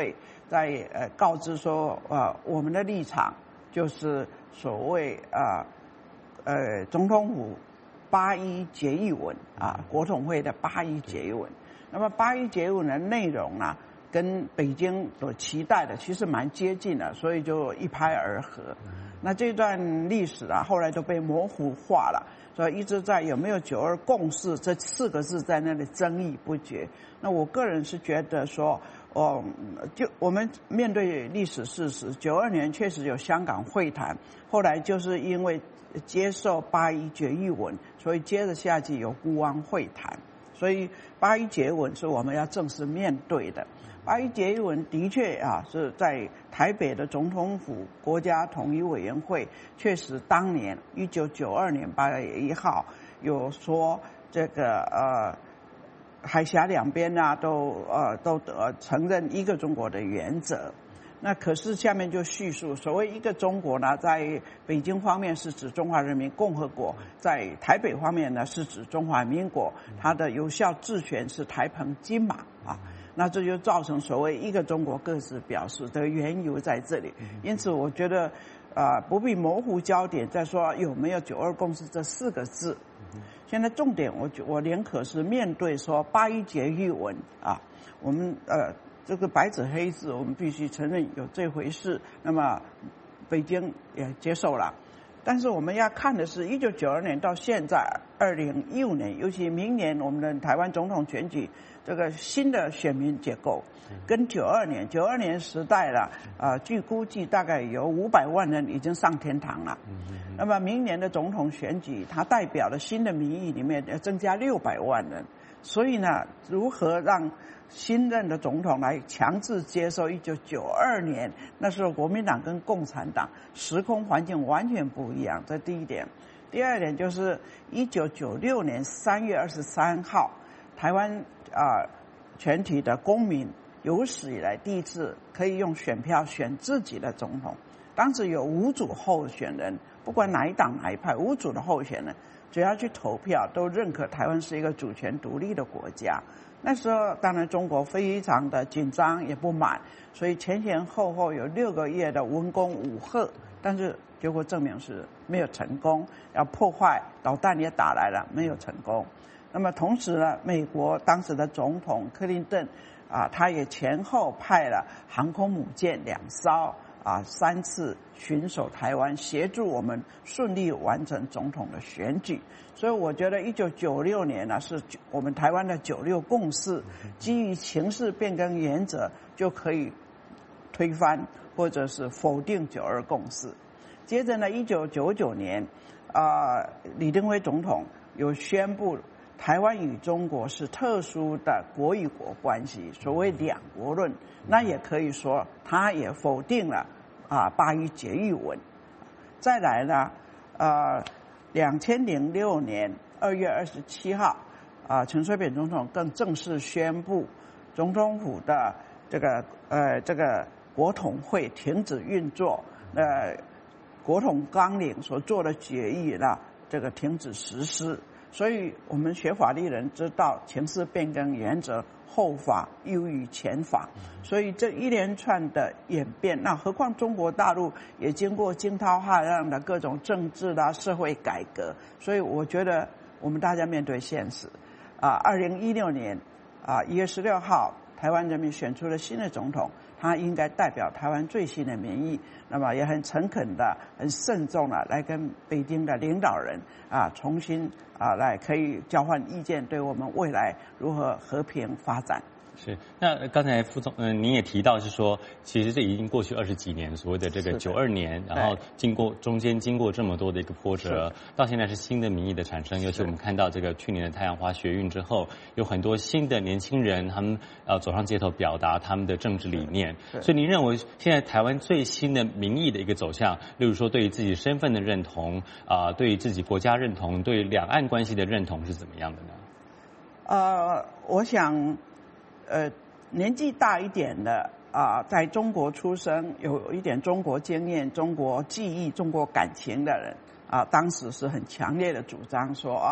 在呃告知说，呃，我们的立场就是所谓啊呃, 呃总统府八一决议文啊，国统会的八一决议文。那么八一决议文的内容呢，跟北京所期待的其实蛮接近的，所以就一拍而合。那这段历史啊，后来都被模糊化了，所以一直在有没有九二共识这四个字在那里争议不绝。那我个人是觉得说，哦，就我们面对历史事实，九二年确实有香港会谈，后来就是因为接受八一决议文，所以接着下去有孤汪会谈，所以八一决议文是我们要正式面对的。八一决议文的确啊是在台北的总统府国家统一委员会，确实当年一九九二年八月一号有说这个呃海峡两边啊都呃都得承认一个中国的原则。那可是下面就叙述，所谓一个中国呢，在北京方面是指中华人民共和国，在台北方面呢是指中华民国，它的有效治权是台澎金马啊。那这就造成所谓一个中国各自表示的缘由在这里。因此我觉得啊、呃、不必模糊焦点，再说有没有九二共识这四个字。现在重点我我宁可是面对说八一决议文啊，我们呃这个白纸黑字我们必须承认有这回事，那么北京也接受了。但是我们要看的是一九九二年到现在二零一五年，尤其明年我们的台湾总统选举，这个新的选民结构跟九二年九二年时代了啊、呃，据估计大概有五百万人已经上天堂了。那么明年的总统选举，它代表了新的民意里面要增加六百万人，所以呢，如何让新任的总统来强制接受一九九二年那时候国民党跟共产党时空环境完全不一样，这第一点。第二点就是一九九六年三月二十三号，台湾啊、呃、全体的公民有史以来第一次可以用选票选自己的总统。当时有五组候选人，不管哪一党哪一派，五组的候选人只要去投票，都认可台湾是一个主权独立的国家。那时候当然中国非常的紧张也不满，所以前前后后有六个月的文攻武吓，但是结果证明是没有成功，要破坏导弹也打来了，没有成功。那么同时呢，美国当时的总统克林顿啊，他也前后派了航空母舰两艘啊，三次巡守台湾，协助我们顺利完成总统的选举。所以我觉得一九九六年呢，是我们台湾的九六共识，基于情势变更原则就可以推翻或者是否定九二共识。接着呢，一九九九年啊、呃，李登辉总统有宣布台湾与中国是特殊的国与国关系，所谓两国论，那也可以说他也否定了啊八一决议文。再来呢，呃，两千零六年二月二十七号，啊，陈水扁总统更正式宣布，总统府的这个呃这个国统会停止运作，呃，国统纲领所做的决议呢，这个停止实施。所以我们学法律人知道情势变更原则，后法优于前法，所以这一连串的演变，那何况中国大陆也经过惊涛骇浪的各种政治啦、社会改革，所以我觉得我们大家面对现实，啊，二零一六年啊一月十六号，台湾人民选出了新的总统，他应该代表台湾最新的民意，那么也很诚恳的、很慎重的来跟北京的领导人啊重新啊来可以交换意见，对我们未来如何和平发展。 是，那刚才副总，嗯、呃，您也提到是说，其实这已经过去二十几年，所谓的这个九二年，然后经过中间经过这么多的一个波折，到现在是新的民意的产生，尤其我们看到这个去年的太阳花学运之后，有很多新的年轻人，他们呃走上街头表达他们的政治理念，所以您认为现在台湾最新的民意的一个走向，例如说对于自己身份的认同啊、呃，对于自己国家认同，对于两岸关系的认同是怎么样的呢？ 呃，我想。呃，年纪大一点的啊、呃，在中国出生，有一点中国经验、中国记忆、中国感情的人啊、呃，当时是很强烈的主张说啊，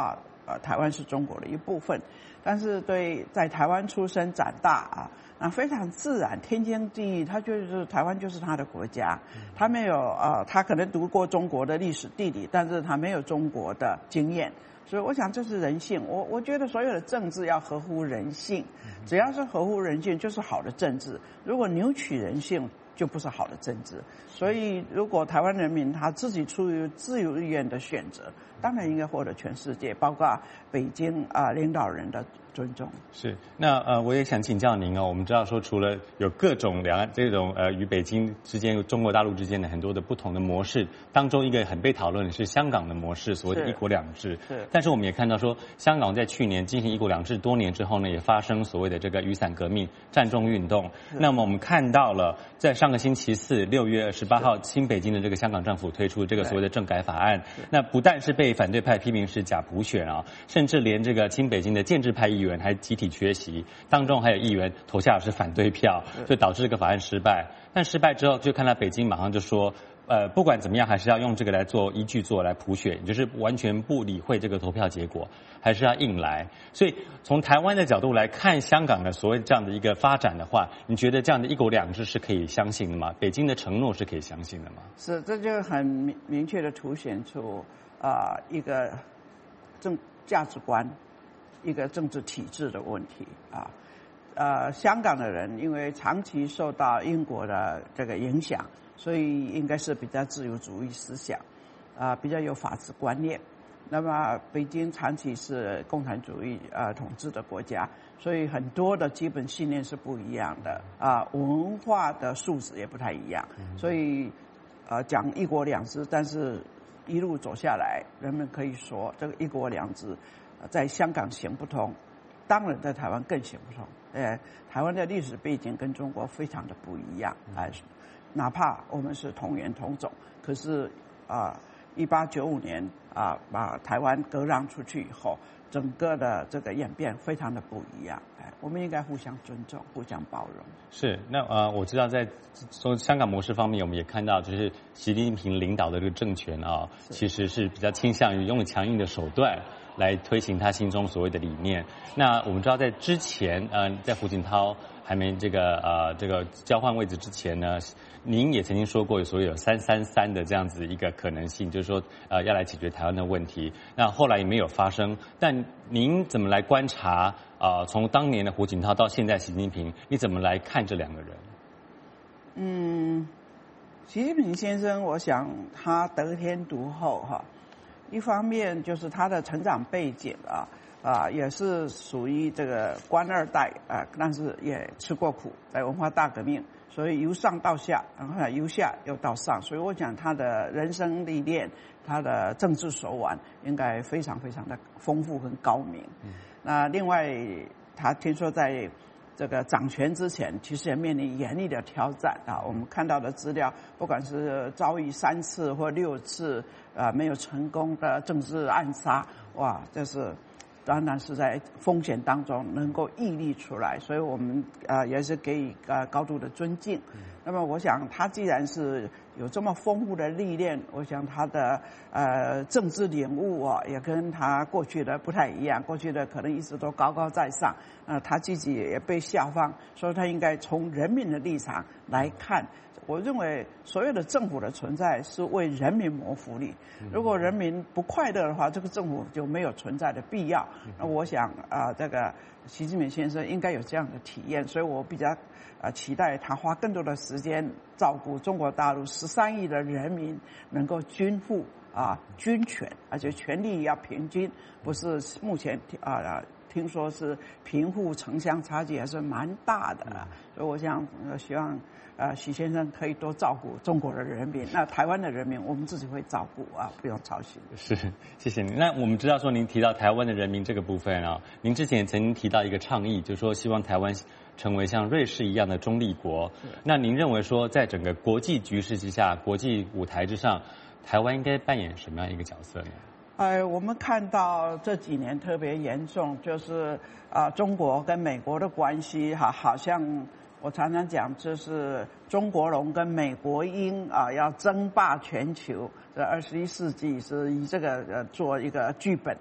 呃台湾是中国的一部分，但是对在台湾出生长大啊，那非常自然天经地义，他就是台湾就是他的国家，他没有呃他可能读过中国的历史地理，但是他没有中国的经验。所以我想这是人性，我我觉得所有的政治要合乎人性，只要是合乎人性就是好的政治，如果扭曲人性就不是好的政治。所以如果台湾人民他自己出于自由意愿的选择，当然应该获得全世界包括北京啊、呃、领导人的尊重。 是，那呃，我也想请教您哦。我们知道说，除了有各种两岸这种呃与北京之间、中国大陆之间的很多的不同的模式，当中一个很被讨论的是香港的模式，所谓的一国两制。 是。 但是我们也看到说，香港在去年进行一国两制多年之后呢，也发生所谓的这个雨伞革命、占中运动。那么我们看到了，在上个星期四，六月十八号，新北京的这个香港政府推出这个所谓的政改法案，那不但是被反对派批评是假普选啊，甚至连这个新北京的建制派议员还集体缺席，当中还有议员投下的是反对票，就导致这个法案失败。但失败之后，就看到北京马上就说，呃，不管怎么样，还是要用这个来做依据做来普选，就是完全不理会这个投票结果，还是要硬来。所以从台湾的角度来看香港的所谓这样的一个发展的话，你觉得这样的一国两制是可以相信的吗？北京的承诺是可以相信的吗？ 是，这就很明明确的凸显出啊、呃、一个政价值观。一个政治体制的问题啊，呃，香港的人因为长期受到英国的这个影响，所以应该是比较自由主义思想，啊，比较有法治观念。那么北京长期是共产主义呃统治的国家，所以很多的基本信念是不一样的啊，文化的素质也不太一样，所以呃讲一国两制，但是一路走下来，人们可以说这个一国两制。在香港行不通，当然在台湾更行不通。呃，台湾的历史背景跟中国非常的不一样，哎、呃，哪怕我们是同源同种，可是啊，一八九五年啊、呃，把台湾割让出去以后，整个的这个演变非常的不一样。哎、呃，我们应该互相尊重，互相包容。 是，那呃，我知道在从香港模式方面，我们也看到，就是习近平领导的这个政权啊，其实是比较倾向于用强硬的手段。来推行他心中所谓的理念。那我们知道，在之前，呃，在胡锦涛还没这个呃这个交换位置之前呢，您也曾经说过有所谓有三三三的这样子一个可能性，就是说呃要来解决台湾的问题。那后来也没有发生。但您怎么来观察？呃，从当年的胡锦涛到现在习近平，你怎么来看这两个人？ 嗯，习近平先生，我想他得天独厚哈。一方面就是他的成长背景啊啊也是属于这个官二代啊，但是也吃过苦，在文化大革命，所以由上到下，然后由下又到上，所以我讲他的人生历练，他的政治手腕应该非常非常的丰富和高明。嗯、那另外，他听说在这个掌权之前，其实也面临严厉的挑战啊。我们看到的资料，不管是遭遇三次或六次啊没有成功的政治暗杀，哇，这是当然是在风险当中能够屹立出来，所以我们啊也是给予呃高度的尊敬。那么我想他既然是有这么丰富的历练，我想他的呃政治领悟啊，也跟他过去的不太一样。过去的可能一直都高高在上，呃，他自己也被下放，所以他应该从人民的立场来看。我认为所有的政府的存在是为人民谋福利。如果人民不快乐的话，这个政府就没有存在的必要。那我想啊、呃，这个习近平先生应该有这样的体验，所以我比较啊、呃、期待他花更多的时间照顾中国大陆十三亿的人民能够均富啊均权，而且权力要平均，不是目前啊。呃听说是贫富城乡差距还是蛮大的，所以我想呃希望呃许先生可以多照顾中国的人民，那台湾的人民我们自己会照顾啊，不用操心。 是，谢谢您。那我们知道说您提到台湾的人民这个部分啊，您之前也曾经提到一个倡议，就是说希望台湾成为像瑞士一样的中立国。那您认为说在整个国际局势之下，国际舞台之上，台湾应该扮演什么样一个角色呢？ 呃，我们看到这几年特别严重，就是啊、呃，中国跟美国的关系哈，好像我常常讲，就是中国龙跟美国鹰啊，要争霸全球。这二十一世纪是以这个呃做一个剧本。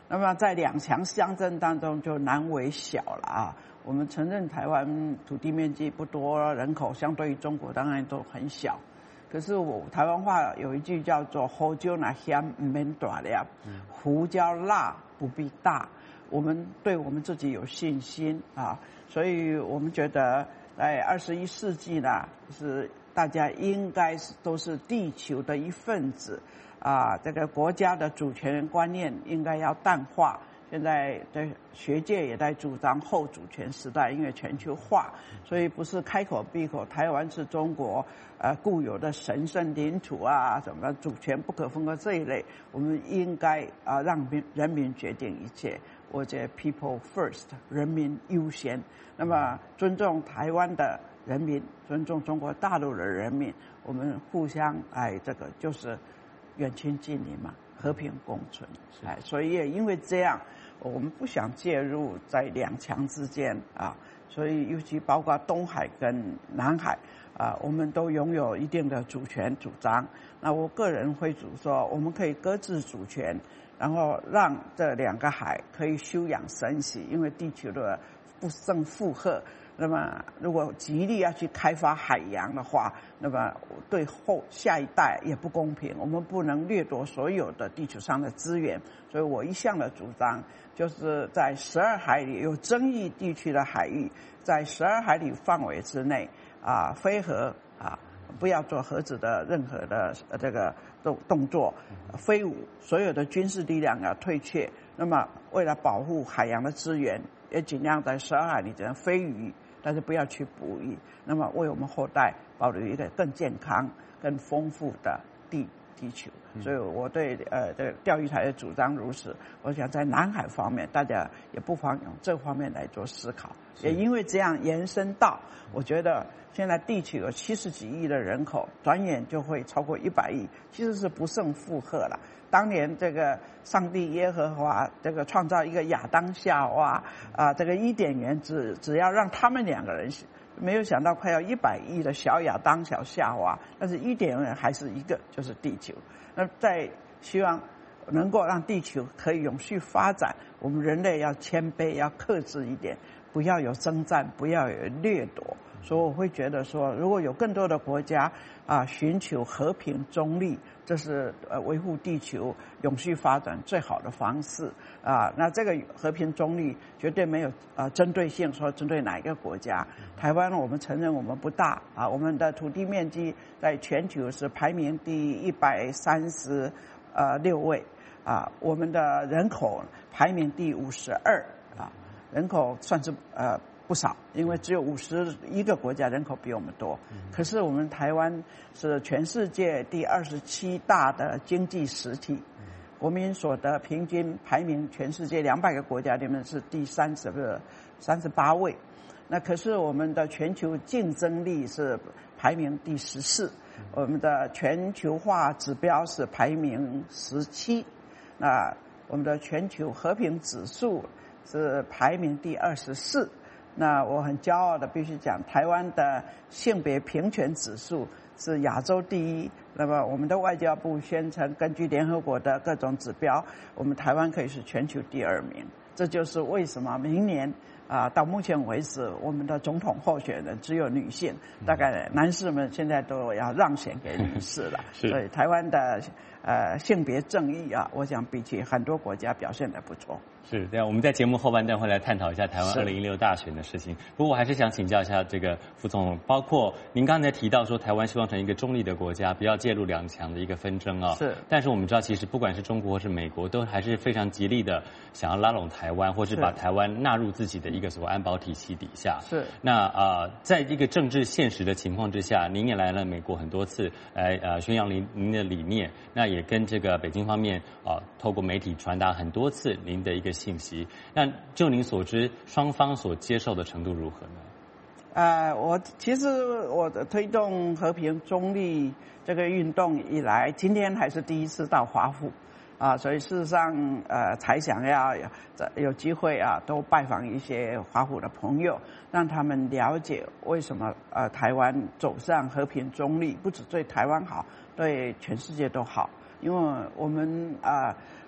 那么在两强相争当中就难为小了啊。我们承认台湾土地面积不多，人口相对于中国当然都很小。可是我台湾话有一句叫做“胡椒那香唔免大粒”，胡椒辣不必大。我们对我们自己有信心啊，所以我们觉得在二十一世纪呢，是大家应该是都是地球的一份子啊。这个国家的主权观念应该要淡化。现在的学界也在主张后主权时代，因为全球化，所以不是开口闭口台湾是中国呃固有的神圣领土啊，什么主权不可分割这一类，我们应该啊、呃、让人民决定一切。我觉得 people first， 人民优先。那么尊重台湾的人民，尊重中国大陆的人民，我们互相哎这个就是远亲近邻嘛。和平共存，哎，所以也因为这样，我们不想介入在两强之间啊，所以尤其包括东海跟南海啊，我们都拥有一定的主权主张。那我个人会主说，我们可以搁置主权，然后让这两个海可以休养生息，因为地球的不胜负荷。那么，如果极力要去开发海洋的话，那么对后下一代也不公平。我们不能掠夺所有的地球上的资源，所以我一向的主张就是在十二海里有争议地区的海域，在十二海里范围之内啊，非核啊，不要做核子的任何的这个动动作，飞舞，所有的军事力量要退却。那么，为了保护海洋的资源，也尽量在十二海里只能飞鱼。但是不要去捕鱼，那么为我们后代保留一个更健康、更丰富的地地球。所以我对呃这个钓鱼台的主张如此。我想在南海方面，大家也不妨用这方面来做思考。也因为这样延伸到，我觉得现在地球有七十几亿的人口，转眼就会超过一百亿，其实是不胜负荷了。当年这个上帝耶和华这个创造一个亚当夏娃啊，这个伊甸园只只要让他们两个人，没有想到快要一百亿的小亚当小夏娃，但是伊甸园还是一个，就是地球。那在希望能够让地球可以永续发展，我们人类要谦卑，要克制一点，不要有征战，不要有掠夺。所以我会觉得说，如果有更多的国家啊寻求和平中立，这是呃维护地球永续发展最好的方式啊。那这个和平中立绝对没有呃针对性说针对哪一个国家。台湾我们承认我们不大啊，我们的土地面积在全球是排名第一百三十呃六位啊，我们的人口排名第五十二啊，人口算是呃。不少，因为只有五十一个国家人口比我们多，可是我们台湾是全世界第二十七大的经济实体，国民所得平均排名全世界两百个国家里面是第三十个三十八位，那可是我们的全球竞争力是排名第十四，我们的全球化指标是排名十七，那我们的全球和平指数是排名第二十四。那我很骄傲的必须讲，台湾的性别平权指数是亚洲第一。那么我们的外交部宣称，根据联合国的各种指标，我们台湾可以是全球第二名。这就是为什么明年啊，到目前为止，我们的总统候选人只有女性，大概男士们现在都要让贤给女士了。所以台湾的呃性别正义啊，我想比起很多国家表现得不错。 是，对啊，我们在节目后半段会来探讨一下台湾二零一六大选的事情。不过我还是想请教一下这个副总统，包括您刚才提到说台湾希望成一个中立的国家，不要介入两强的一个纷争啊。是。但是我们知道，其实不管是中国或是美国，都还是非常极力的想要拉拢台湾，或是把台湾纳入自己的一个所谓安保体系底下。是。那呃，在一个政治现实的情况之下，您也来了美国很多次，来呃宣扬您您的理念，那也跟这个北京方面啊、呃，透过媒体传达很多次您的一个信息。那就您所知，双方所接受的程度如何呢？ 呃，我其实我的推动和平中立这个运动以来，今天还是第一次到华府啊，所以事实上呃才想要有有机会啊，都拜访一些华府的朋友，让他们了解为什么呃台湾走上和平中立，不只对台湾好，对全世界都好，因为我们啊。呃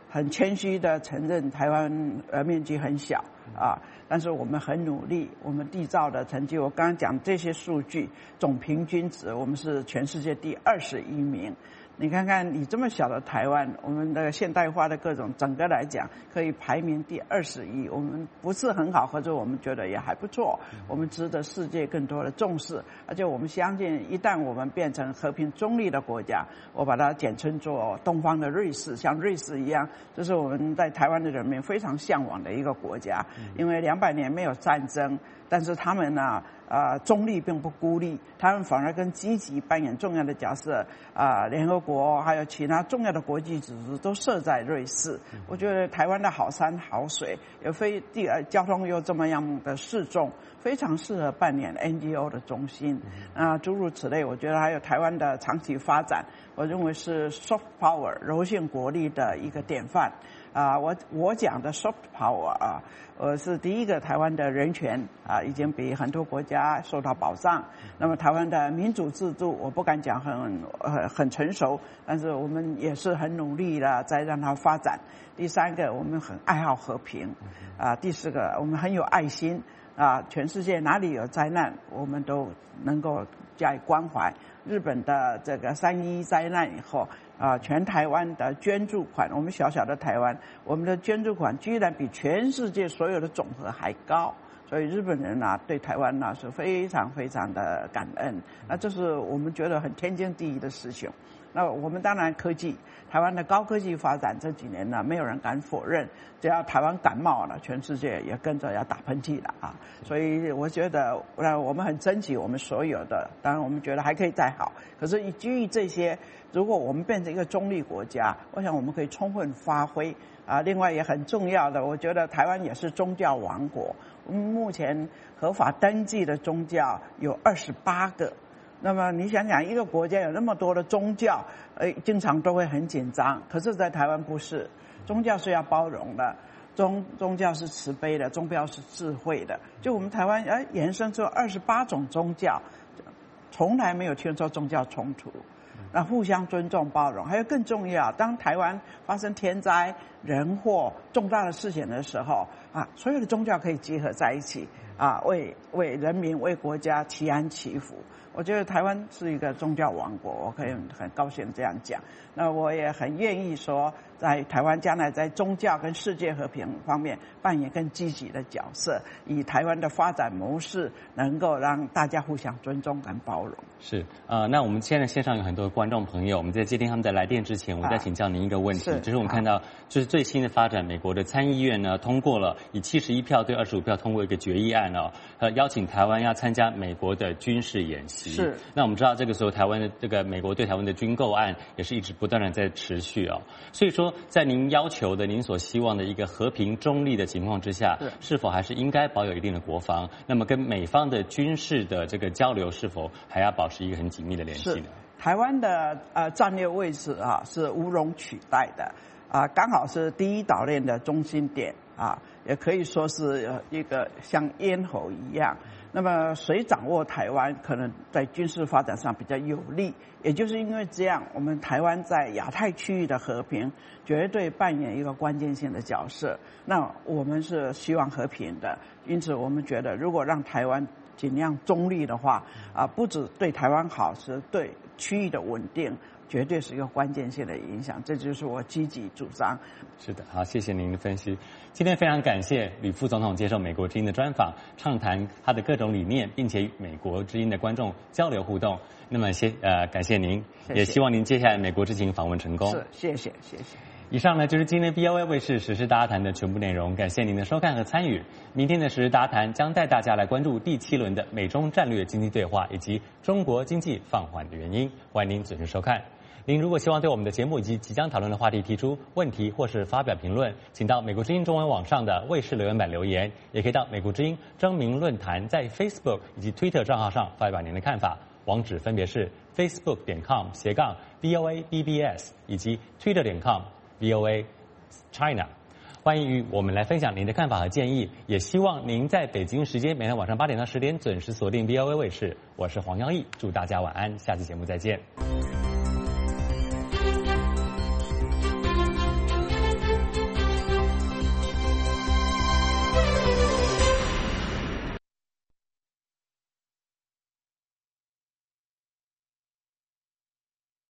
很谦虚的承认台湾呃面积很小啊，但是我们很努力，我们缔造的成绩，我刚刚讲这些数据总平均值，我们是全世界第二十一名。你看看，你这么小的台湾，我们的现代化的各种整个来讲，可以排名第二十一。我们不是很好，或者我们觉得也还不错，我们值得世界更多的重视。而且我们相信，一旦我们变成和平中立的国家，我把它简称作东方的瑞士，像瑞士一样，这是我们在台湾的人民非常向往的一个国家。因为两百年没有战争，但是他们呢？呃，中立并不孤立，他们反而更积极扮演重要的角色。啊、呃，联合国还有其他重要的国际组织都设在瑞士。我觉得台湾的好山好水，有非地呃交通又这么样的适中，非常适合扮演 N G O 的中心。啊、呃，诸如此类，我觉得还有台湾的长期发展，我认为是 soft power 柔性国力的一个典范。啊、呃，我我讲的 soft power 啊。我是第一个台湾的人权啊，已经比很多国家受到保障。那么台湾的民主制度，我不敢讲很很很成熟，但是我们也是很努力的在让它发展。第三个，我们很爱好和平啊。第四个，我们很有爱心啊。全世界哪里有灾难，我们都能够加以关怀。日本的这个三一灾难以后。啊，全台湾的捐助款，我们小小的台湾，我们的捐助款居然比全世界所有的总和还高，所以日本人啊对台湾呢是非常非常的感恩，那这是我们觉得很天经地义的事情。那我们当然科技，台湾的高科技发展这几年呢，没有人敢否认，只要台湾感冒了，全世界也跟着要打喷嚏了啊。所以我觉得，呃，我们很珍惜我们所有的，当然我们觉得还可以再好。可是基于这些，如果我们变成一个中立国家，我想我们可以充分发挥啊。另外也很重要的，我觉得台湾也是宗教王国，我们目前合法登记的宗教有二十八个。那么你想想，一个国家有那么多的宗教，呃，经常都会很紧张。可是，在台湾不是，宗教是要包容的，宗宗教是慈悲的，宗教是智慧的。就我们台湾，哎，延伸出二十八种宗教，从来没有听说宗教冲突。那互相尊重包容，还有更重要，当台湾发生天灾人祸重大的事情的时候啊，所有的宗教可以结合在一起啊，为为人民为国家祈安祈福。我觉得台湾是一个宗教王国，我可以很高兴这样讲。那我也很愿意说，在台湾将来在宗教跟世界和平方面扮演更积极的角色，以台湾的发展模式能够让大家互相尊重跟包容。 是啊、呃，那我们现在线上有很多观众朋友，我们在接听他们的来电之前，我再请教您一个问题， 啊、 就是我们看到就是最新的发展，美国的参议院呢通过了以七十一票对二十五票通过一个决议案哦，呃，邀请台湾要参加美国的军事演习。 是。 那我们知道这个时候台湾的这个美国对台湾的军购案也是一直不断的在持续哦，所以说在您要求的、您所希望的一个和平中立的情况之下，是否还是应该保有一定的国防？那么跟美方的军事的这个交流，是否还要保持一个很紧密的联系呢？ 台湾的呃战略位置啊是无容取代的啊，刚好是第一岛链的中心点啊，也可以说是一个像咽喉一样。那么谁掌握台湾，可能在军事发展上比较有利。也就是因为这样，我们台湾在亚太区域的和平绝对扮演一个关键性的角色。那我们是希望和平的，因此我们觉得，如果让台湾尽量中立的话，啊，不止对台湾好，是对区域的稳定绝对是一个关键性的影响，这就是我积极主张。 是的，好，谢谢您的分析。今天非常感谢吕副总统接受美国之音的专访，畅谈他的各种理念，并且与美国之音的观众交流互动。那么谢呃感谢您， 谢谢， 也希望您接下来美国之行访问成功。 是，谢谢，谢谢。 以上呢就是今天 B O A 卫视时事大家谈的全部内容，感谢您的收看和参与。明天的时事大家谈将带大家来关注第七轮的美中战略经济对话以及中国经济放缓的原因，欢迎您准时收看。您如果希望对我们的节目以及即将讨论的话题提出问题或是发表评论，请到美国之音中文网上的卫视留言板留言，也可以到美国之音征名论坛在 Facebook 以及 Twitter 账号上发表您的看法，网址分别是 facebook 点 com 斜杠 V O A B B S 以及 Twitter 点 com V O A China。欢迎与我们来分享您的看法和建议，也希望您在北京时间每天晚上八点到十点准时锁定 B O A 卫视。我是黄耀义，祝大家晚安，下期节目再见。